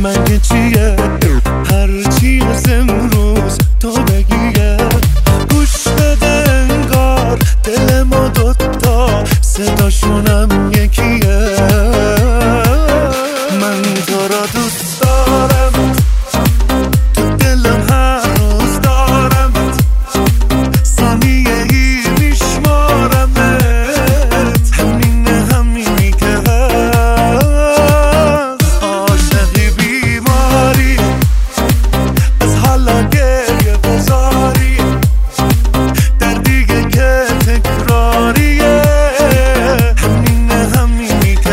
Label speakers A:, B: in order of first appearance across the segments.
A: مگه چیه هرچی از امروز تو بگیه. گوش بده انگار دل ما دوتا صداشونم یکیه. من تو را دوست دارم، تو دلم هر روز دارمت، ثانیه ای میشمارمت، همینی که هست. عاشقی بیماری از حالا گریه بزاری، دردیه که تکراریه، همینی که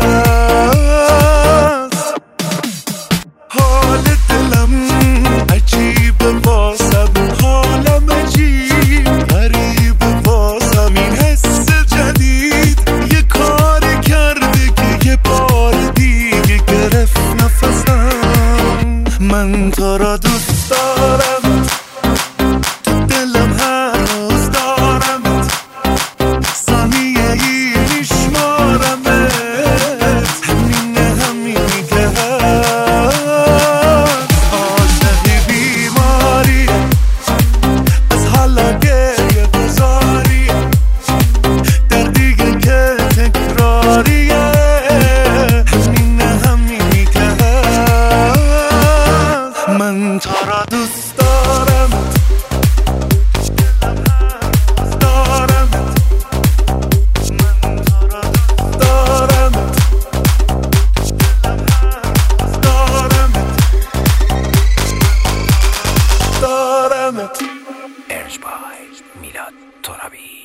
A: هست. حال دلم عجیبه واسم، حالم عجیب غریبه واسم، این حس جدید یه کاری کرده که یه بار دیگه گرفت نفسم. من تو را دوست دارم، تو دلم هر روز دارمت، ثانیه ای میشمارمت، همینی که هست. عاشقی بیماری از حالا گریه بزاری، دردیه که تکراریه، همینی که هست. من تو را دوست دارم، دارمت، من تو را دوست دارم، دارمت.
B: ارج بای میلاد ترابی.